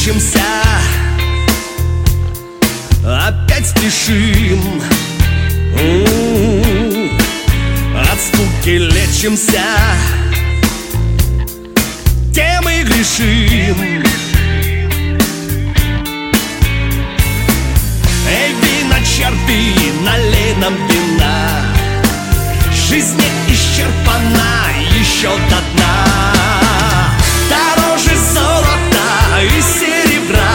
лечимся, опять спешим, от скуки лечимся, тем и грешим. Эй, виночерпи, налей нам вина, жизнь не исчерпана еще до дна. Дороже золота и серебра,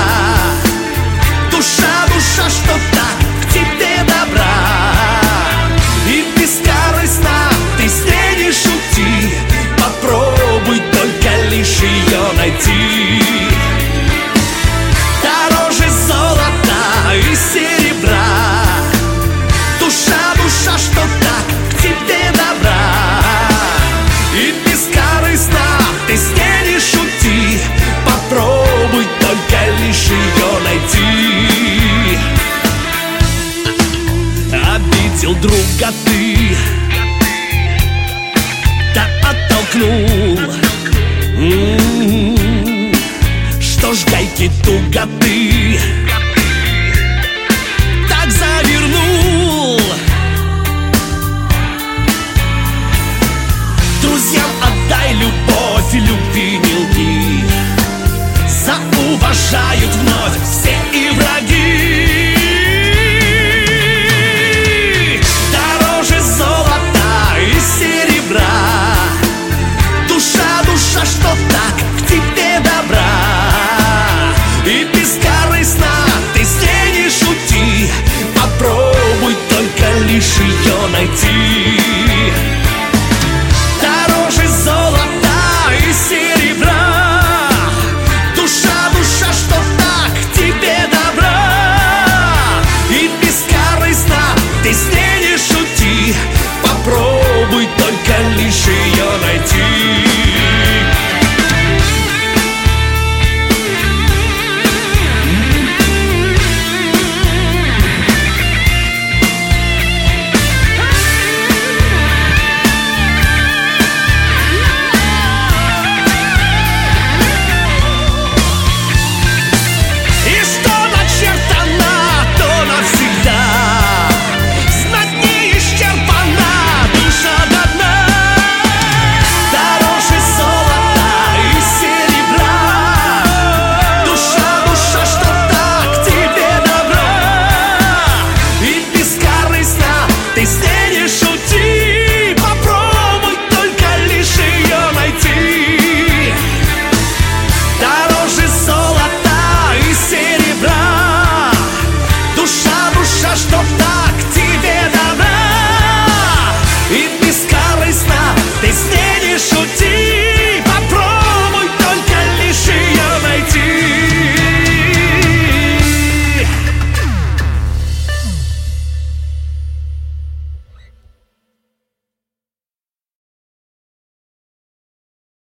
душа, душа, что так к тебе добра. И бескорыстно ты с ней не шути, попробуй только лишь ее найти. Дороже золота и серебра, душа, душа, что так к тебе добра. И бескорыстно ты с ней не шути, попробуй только лишь ее найти. Обидел друга ты, да оттолкнул. Что ж, гайки туго ты так завернул. Друзьям отдай любовь и любви не лги, зауважают вновь.